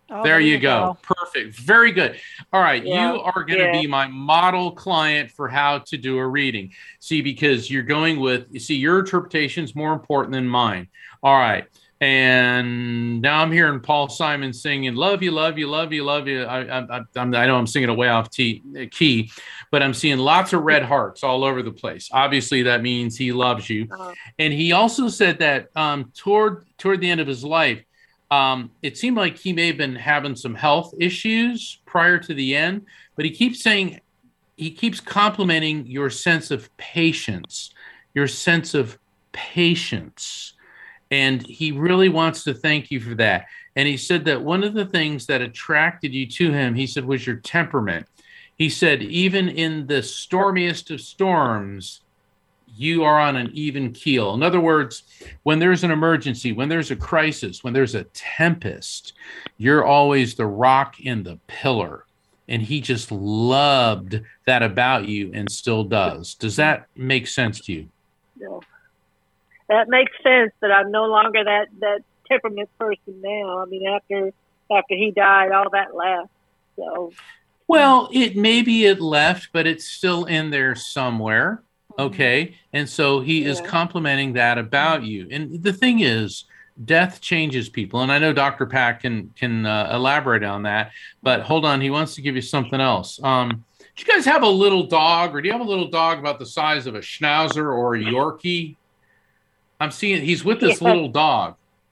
Oh, there you go. go. Perfect. Very good. All right. Yeah. You are going to Yeah. be my model client for how to do a reading. See, because you're going with, you see, your interpretation is more important than mine. All right. And now I'm hearing Paul Simon singing, love you, love you, love you, love you. I, I, I'm, I know I'm singing it way off t- key, but I'm seeing lots of red hearts all over the place. Obviously, that means he loves you. Uh-huh. And he also said that um, toward toward the end of his life, um, it seemed like he may have been having some health issues prior to the end, but he keeps saying, he keeps complimenting your sense of patience, your sense of patience. And he really wants to thank you for that. And he said that one of the things that attracted you to him, he said, was your temperament. He said, even in the stormiest of storms, you are on an even keel. In other words, when there's an emergency, when there's a crisis, when there's a tempest, you're always the rock and the pillar. And he just loved that about you and still does. Does that make sense to you? Yeah. That makes sense, but I'm no longer that, that temperament person now. I mean, after after he died, all that left. So, well, it maybe it left, but it's still in there somewhere. Okay. And so he Yeah. is complimenting that about you. And the thing is, death changes people. And I know Doctor Pat can can uh, elaborate on that, but hold on. He wants to give you something else. Um, do you guys have a little dog, or do you have a little dog about the size of a Schnauzer or a Yorkie? I'm seeing he's with this Yeah. little dog.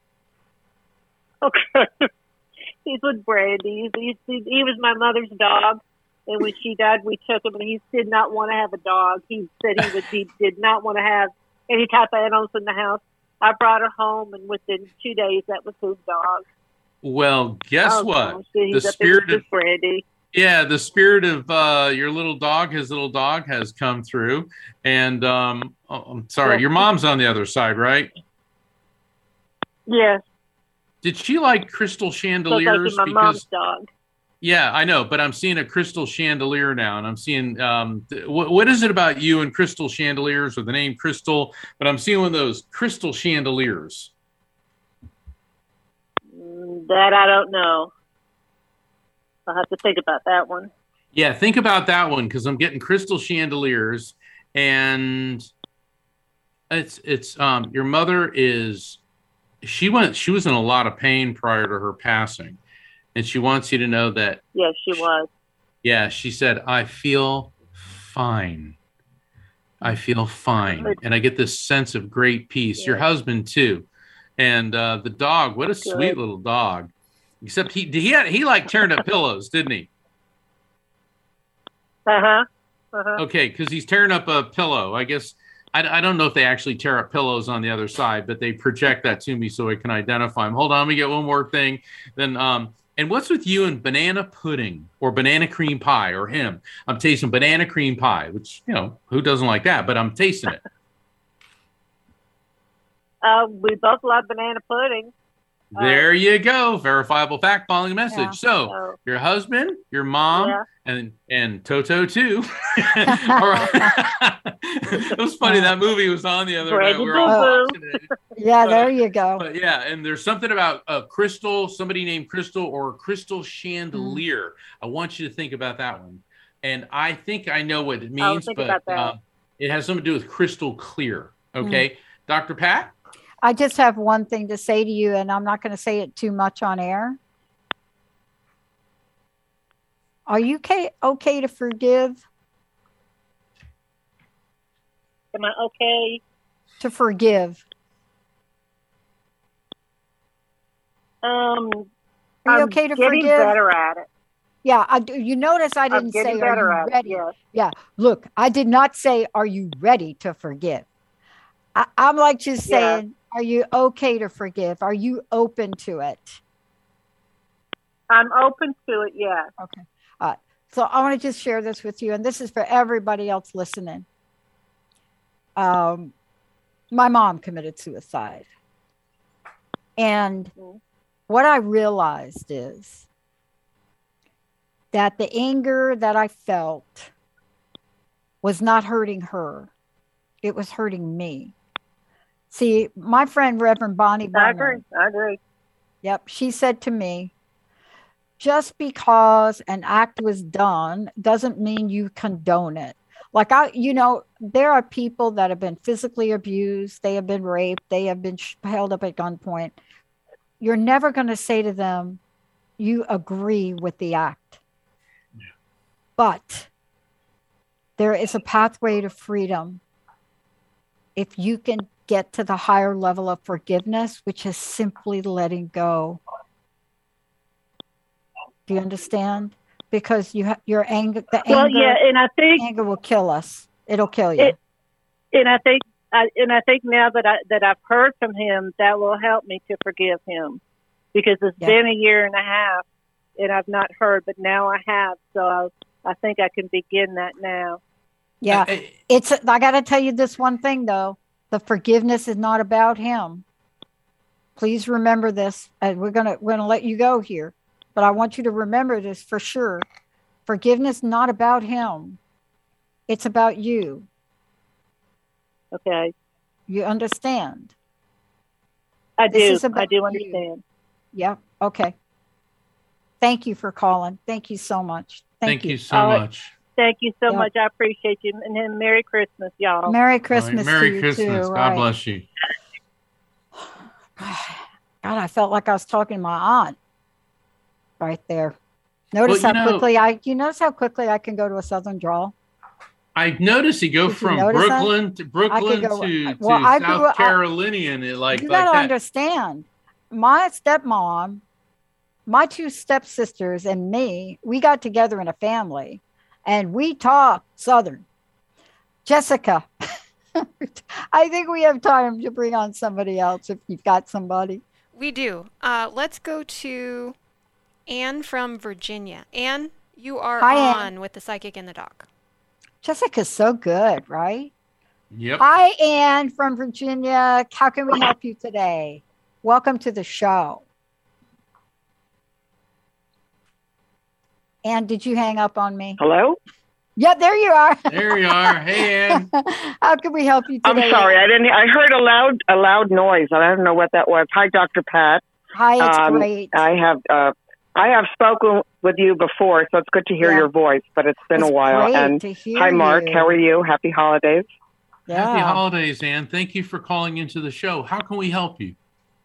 okay. He's with Brandy. He's, he's, he was my mother's dog. And when she died, we took him, and he did not want to have a dog. He said he, would, he did not want to have any type of animals in the house. I brought her home, and within two days, that was his dog. Well, guess Oh, what? gosh, he's The up spirit in of Brandy. yeah, the spirit of uh, your little dog, his little dog, has come through. And um, oh, I'm sorry, Yeah. your mom's on the other side, right? Yes, Did she like crystal so chandeliers? like my mom's dog. Yeah, I know, but I'm seeing a crystal chandelier now, and I'm seeing um, th- what, what is it about you and crystal chandeliers, or the name crystal? But I'm seeing one of those crystal chandeliers. Mm, That I don't know. I'll have to think about that one. Yeah, think about that one, because I'm getting crystal chandeliers, and it's it's um your mother is she went she was in a lot of pain prior to her passing, and she wants you to know that. Yes, she was. Yeah, she said, I feel fine. I feel fine. And I get this sense of great peace. Yeah. Your husband, too. And uh, the dog, what a Good. sweet little dog. Except he he had, he like turned up pillows, didn't he? Uh-huh. Uh-huh. Okay, because he's tearing up a pillow. I guess, I, I don't know if they actually tear up pillows on the other side, but they project that to me so I can identify them. Hold on, let me get one more thing. Then, um, and what's with you and banana pudding or banana cream pie, or him? I'm tasting banana cream pie, which, you know, who doesn't like that? But I'm tasting it. Uh, we both love banana pudding. There you go. Verifiable fact, following message. Yeah. So So, your husband, your mom, Yeah. and and Toto too. All right. It was funny. That movie was on the other night. Brandy We were all Boo Boo. watching it. Yeah, there you go. But yeah, and there's something about a crystal, somebody named Crystal, or a crystal chandelier. I want you to think about that one. And I think I know what it I'll means, think but about that. uh, it has something to do with crystal clear. Okay. Doctor Pat? I just have one thing to say to you, and I'm not going to say it too much on air. Are you okay, okay to forgive? Am I okay? To forgive. Um, Are you I'm okay to getting forgive? better at it. Yeah, I do. You notice I I'm didn't getting say, are better you at ready? it. Yes. Yeah, look, I did not say, are you ready to forgive? I, I'm like just Yeah. saying, are you okay to forgive? Are you open to it? I'm open to it. Yeah. Okay. All right. So I want to just share this with you, and this is for everybody else listening. Um, my mom committed suicide. And Mhm. what I realized is that the anger that I felt was not hurting her. It was hurting me. See, my friend Reverend Bonnie I Bonner, agree. I agree. yep, she said to me, just because an act was done doesn't mean you condone it. Like I, you know, there are people that have been physically abused, they have been raped, they have been sh- held up at gunpoint. You're never going to say to them, you agree with the act. Yeah. But there is a pathway to freedom if you can get to the higher level of forgiveness, which is simply letting go. Do you understand? Because you ha- your anger, the well, anger, yeah, and I think anger will kill us. It'll kill you. It, and I think, I, and I think now that I that I've heard from him, that will help me to forgive him, because it's yeah. been a year and a half, and I've not heard, but now I have. So I, I think I can begin that now. Yeah, it's. I got to tell you this one thing though: the forgiveness is not about him. Please remember this, and we're gonna we're gonna let you go here. But I want you to remember this for sure. Forgiveness is not about him. It's about you. Okay. You understand? I do. I do understand. Yeah. Okay. Thank you for calling. Thank you so much. Thank, Thank you. you so uh, much. Thank you so yep. much. I appreciate you. And then Merry Christmas, y'all. Merry Christmas right. Merry to you Christmas. too. God right. bless you. God, I felt like I was talking to my aunt. Right there. Notice well, how know, quickly I you notice how quickly I can go to a southern drawl? I noticed you go Did from you Brooklyn that? to Brooklyn go, to, well, to I South grew, Carolinian. I, like, you like gotta that. understand, my stepmom, my two stepsisters and me, we got together in a family and we talked southern. Jessica, I think we have time to bring on somebody else if you've got somebody. We do. Uh, let's go to Anne from Virginia. Anne, you are Hi, on Anne. with the Psychic in the Dock. Jessica's so good, right? Yep. Hi, Anne from Virginia. How can we help you today? Welcome to the show. Anne, did you hang up on me? Hello? Yeah, there you are. There you are. Hey, Ann. How can we help you today? I'm sorry, I didn't. I heard a loud, a loud noise. I don't know what that was. Hi, Doctor Pat. Hi, it's um, great. I have, uh, I have spoken with you before, so it's good to hear yeah. your voice. But it's been it's a while. Great and to hear hi, Mark. You. How are you? Happy holidays. Yeah. Happy holidays, Ann. Thank you for calling into the show. How can we help you?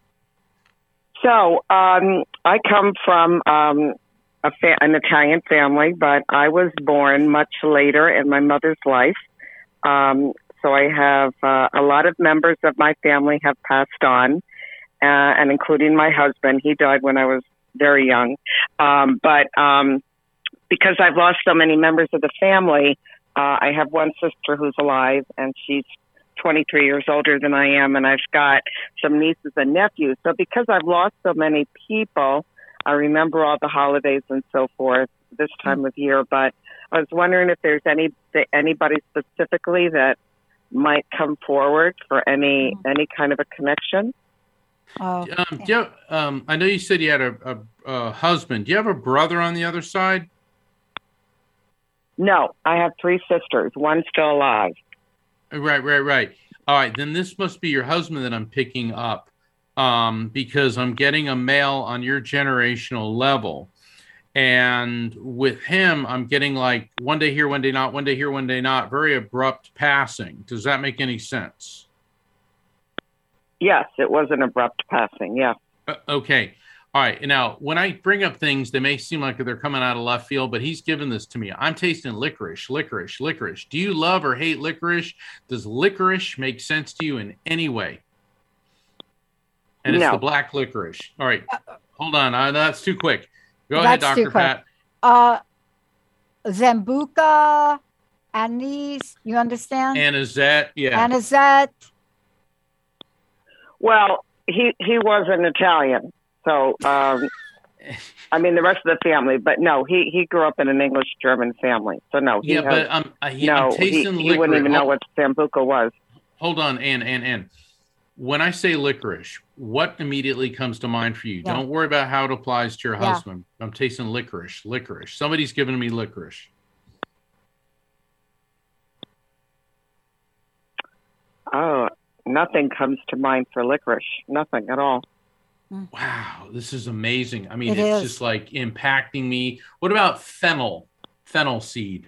So um, I come from um, a fa- an Italian family, but I was born much later in my mother's life. Um, so I have uh, a lot of members of my family have passed on, uh, and including my husband. He died when I was very young. Um, but um, because I've lost so many members of the family, uh, I have one sister who's alive, and she's twenty-three years older than I am, and I've got some nieces and nephews. So because I've lost so many people, I remember all the holidays and so forth this time of year. But I was wondering if there's any anybody specifically that might come forward for any any kind of a connection. Oh, um, do you have, um, I know you said you had a, a, a husband. Do you have a brother on the other side? No, I have three sisters. One's still alive. Right, right, right. All right, then this must be your husband that I'm picking up, um, because I'm getting a male on your generational level. And with him, I'm getting like one day here, one day not, one day here, one day not, very abrupt passing. Does that make any sense? Yes, it was an abrupt passing, yeah. Uh, okay. All right. Now, when I bring up things, they may seem like they're coming out of left field, but he's given this to me. I'm tasting licorice, licorice, licorice. Do you love or hate licorice? Does licorice make sense to you in any way? And it's no. the black licorice. All right. Hold on. Uh, that's too quick. Go That's ahead, Doctor too quick. Pat. Uh, Zambuca, anise, you understand? Anisette, yeah. Anisette. Well, he, he was an Italian. So, um, I mean, the rest of the family, but no, he, he grew up in an English-German family. So, no. He yeah, has, but um, uh, he, no, I'm tasting he, licorice. he wouldn't even know hold, what Sambuca was. Hold on, Ann, Ann, Ann. When I say licorice, what immediately comes to mind for you? Yeah. Don't worry about how it applies to your Yeah. husband. I'm tasting licorice, licorice. Somebody's giving me licorice. Oh, nothing comes to mind for licorice. Nothing at all. Wow, this is amazing. I mean, It it's is. just like impacting me. What about fennel? Fennel seed.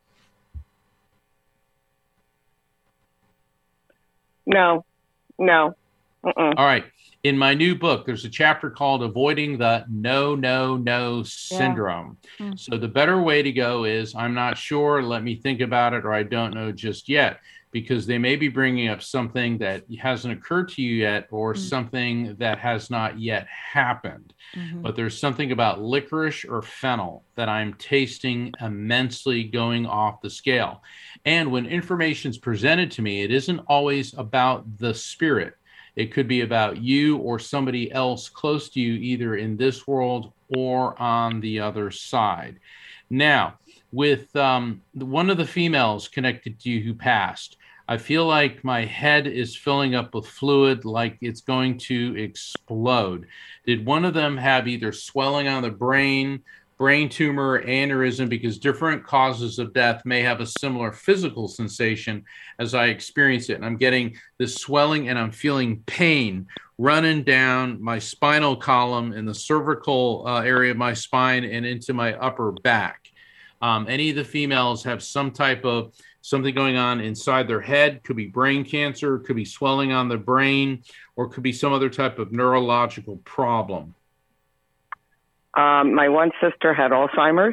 No, no. Mm-mm. All right. In my new book, there's a chapter called Avoiding the No, No, No Syndrome. Yeah. Mm. So the better way to go is I'm not sure, let me think about it, or I don't know just yet, because they may be bringing up something that hasn't occurred to you yet, or Mm. something that has not yet happened. Mhm. But there's something about licorice or fennel that I'm tasting immensely going off the scale. And when information's presented to me, it isn't always about the spirit. It could be about you or somebody else close to you, either in this world or on the other side. Now, with um, one of the females connected to you who passed, I feel like my head is filling up with fluid, like it's going to explode. Did one of them have either swelling on the brain, brain tumor, aneurysm? Because different causes of death may have a similar physical sensation as I experience it. And I'm getting this swelling and I'm feeling pain running down my spinal column in the cervical uh, area of my spine and into my upper back. Um, any of the females have some type of something going on inside their head. Could be brain cancer, could be swelling on the brain, or could be some other type of neurological problem. Um, my one sister had Alzheimer's.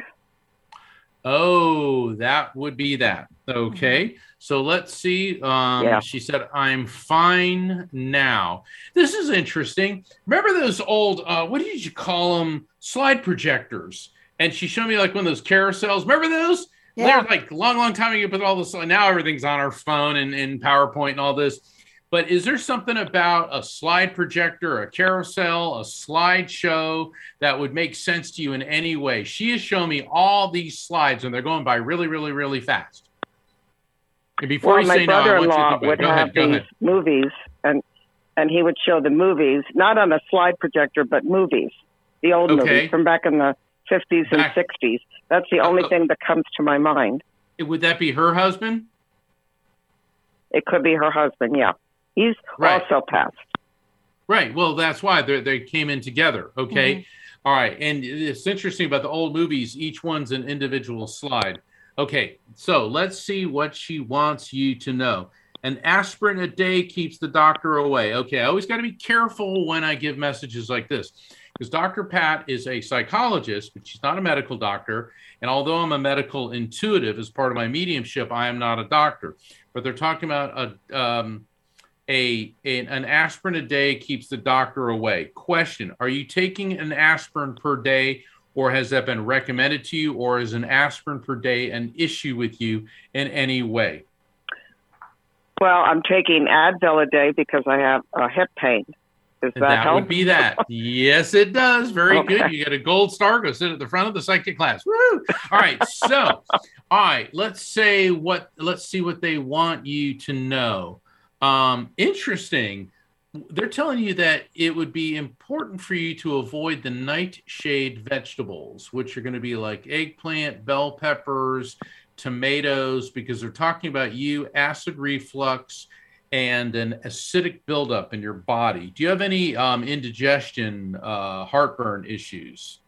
Oh, that would be that. Okay. Mm-hmm. So let's see. Um, yeah. She said, I'm fine now. This is interesting. Remember those old, uh, what did you call them? Slide projectors. And she showed me like one of those carousels. Remember those? Yeah. They're like long, long time ago, but all this, now everything's on our phone and in PowerPoint and all this. But is there something about a slide projector, a carousel, a slideshow that would make sense to you in any way? She has shown me all these slides, and they're going by really, really, really fast. And before well, you my say no, I want you to brother-in-law think about it. would Go have ahead, go these ahead. movies, and and he would show the movies, not on a slide projector, but movies, the old Okay. movies from back in the fifties and Back- sixties. That's the only Uh, thing that comes to my mind. Would that be her husband? It could be her husband, yeah. He's Right. also passed. Right. Well, that's why they they came in together. Okay. Mm-hmm. All right. And it's interesting about the old movies. Each one's an individual slide. Okay. So let's see what she wants you to know. An aspirin a day keeps the doctor away. Okay. I always got to be careful when I give messages like this, because Doctor Pat is a psychologist, but she's not a medical doctor. And although I'm a medical intuitive as part of my mediumship, I am not a doctor. But they're talking about a um, A, a an aspirin a day keeps the doctor away. Question: are you taking an aspirin per day, or has that been recommended to you, or is an aspirin per day an issue with you in any way? Well, I'm taking Advil a day because I have a hip pain. Does that, That help? would be that. Yes, it does. Very Okay. good. You get a gold star. Go sit at the front of the psychic class. Woo! All right. So, all right. Let's say what. Let's see what they want you to know. Um, interesting. They're telling you that it would be important for you to avoid the nightshade vegetables, which are going to be like eggplant, bell peppers, tomatoes, because they're talking about you, acid reflux, and an acidic buildup in your body. Do you have any um, indigestion, uh, heartburn issues?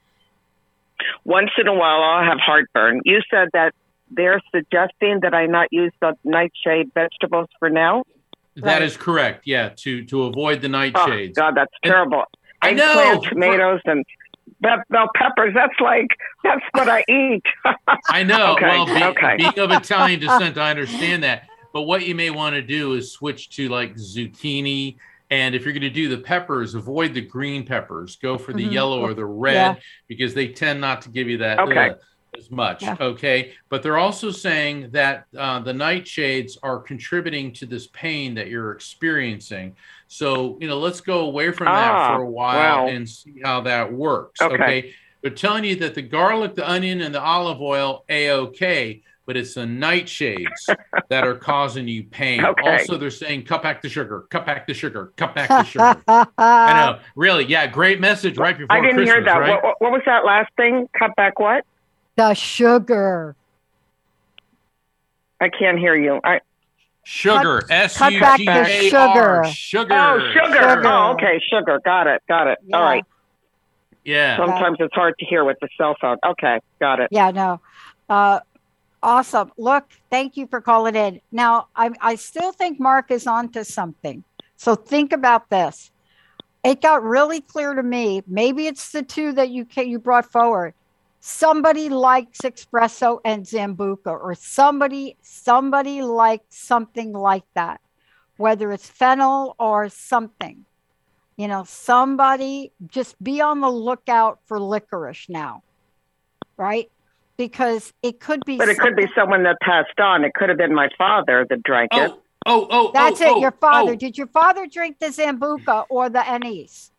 Once in a while, I'll have heartburn. You said that they're suggesting that I not use the nightshade vegetables for now? That Right. is correct. Yeah, to to avoid the Oh, nightshades. God, that's terrible. I know. Eggplant, tomatoes, and be- bell peppers. That's like, that's what I eat. I know. Okay, Well, be, okay. being of Italian descent, I understand that. But what you may want to do is switch to like zucchini. And if you're going to do the peppers, avoid the green peppers. Go for the Mhm. yellow or the red, Yeah. because they tend not to give you that Okay. ugh, as much. Yeah. Okay. But they're also saying that uh, the nightshades are contributing to this pain that you're experiencing. So, you know, let's go away from that Ah, for a while wow. and see how that works. Okay. Okay. They're telling you that the garlic, the onion, and the olive oil, A-okay, but it's the nightshades that are causing you pain. Okay. Also, they're saying, cut back the sugar, cut back the sugar, cut back the sugar. I know. Really. Yeah. Great message right before I didn't Christmas, hear that. right? What, what- what was that last thing? Cut back what? The sugar. I can't hear you. I Sugar. S cut U back G the A sugar. R. Sugar. Oh, sugar. Sugar. Oh, okay, sugar. Got it. Got it. Yeah. All right. Yeah. Sometimes it's hard to hear with the cell phone. Okay, got it. Yeah, no. Uh, awesome. Look, thank you for calling in. Now, I, I still think Mark is onto something. So think about this. It got really clear to me. Maybe it's the two that you you brought forward. Somebody likes espresso and Zambuca, or somebody somebody likes something like that, whether it's fennel or something. You know, somebody just be on the lookout for licorice now, right? Because it could be. But it could be someone that passed on. It could have been my father that drank it. Oh, oh, oh. That's oh, it. oh, Your father. Oh. Did your father drink the Zambuca or the anise?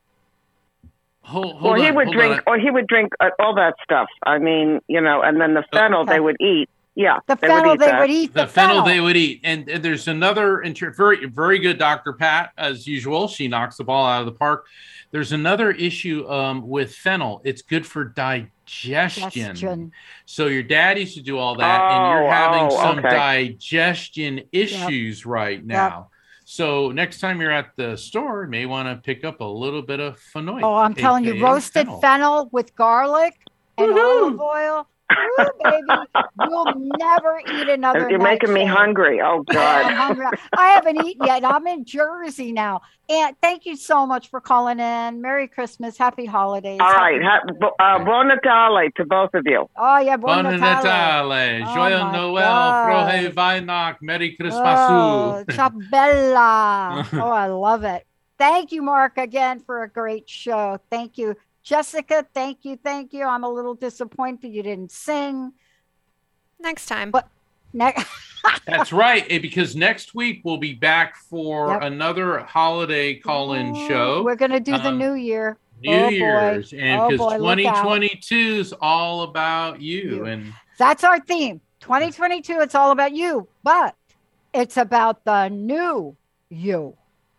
Hold, hold Well, he on, would hold drink, on. or he would drink uh, all that stuff. I mean, you know, and then the fennel Okay. they would eat. Yeah, The they fennel would eat they that. would eat. The, The, fennel, they would eat. And, and there's another inter- very, very good Doctor Pat, as usual. She knocks the ball out of the park. There's another issue um, with fennel. It's good for digestion. Digestion. So your dad used to do all that, and you're Oh, having oh, some okay. digestion issues right now. So next time you're at the store, you may want to pick up a little bit of fenouil. Oh, I'm telling you, aka roasted fennel. fennel with garlic and Woohoo. olive oil. Ooh, baby, you'll never eat another. You're making me nightshade. hungry. Oh I'm God. hungry. I haven't eaten yet. I'm in Jersey now. And thank you so much for calling in. Merry Christmas. Happy holidays. All Happy- right, ha- bo- uh, buon Natale to both of you. Oh, yeah. Buon Buon Natale. Natale, Oh, Joyeux my Noël, God. Frohe Weihnacht, Merry Christmas. Oh, ciao bella. Oh, I love it. Thank you, Mark, again for a great show. Thank you. Jessica, thank you. Thank you. I'm a little disappointed you didn't sing. Next time. But next. That's right, eh, because next week we'll be back for Yep. another holiday call-in show. We're going to do the Um, new year. New Oh, boy. Year's, and Oh, because boy, look out. twenty twenty-two is all about you. You. And That's our theme. twenty twenty-two, it's all about you, but it's about the new you.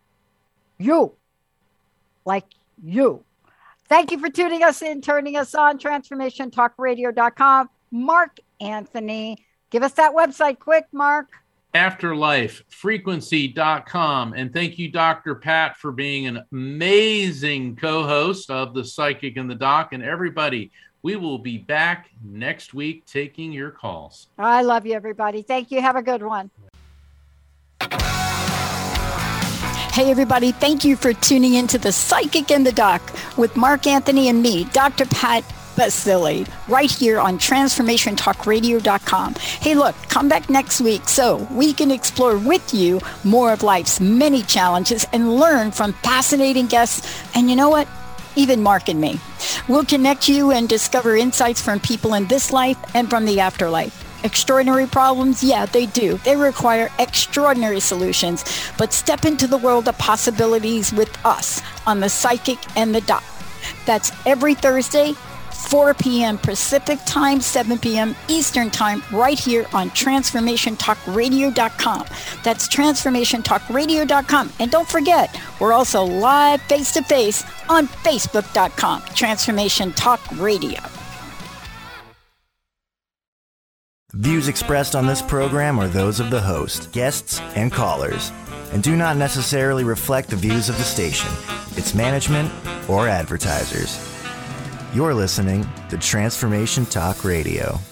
You. Like you. Thank you for tuning us in, turning us on, transformation talk radio dot com. Mark Anthony, give us that website quick, Mark. afterlife frequency dot com. And thank you, Doctor Pat, for being an amazing co-host of The Psychic and the Doc. And everybody, we will be back next week taking your calls. I love you, everybody. Thank you. Have a good one. Hey, everybody. Thank you for tuning into The Psychic and the Doc with Mark Anthony and me, Doctor Pat Basili, right here on transformation talk radio dot com. Hey, look, come back next week so we can explore with you more of life's many challenges and learn from fascinating guests. And you know what? Even Mark and me. We'll connect you and discover insights from people in this life and from the afterlife. Extraordinary problems? Yeah, they do. They require extraordinary solutions. But step into the world of possibilities with us on The Psychic and the Doc. That's every Thursday, four p.m. Pacific Time, seven p.m. Eastern Time, right here on transformation talk radio dot com. That's transformation talk radio dot com. And don't forget, we're also live face-to-face on facebook dot com, Transformation Talk Radio. Views expressed on this program are those of the host, guests, and callers, and do not necessarily reflect the views of the station, its management, or advertisers. You're listening to Transformation Talk Radio.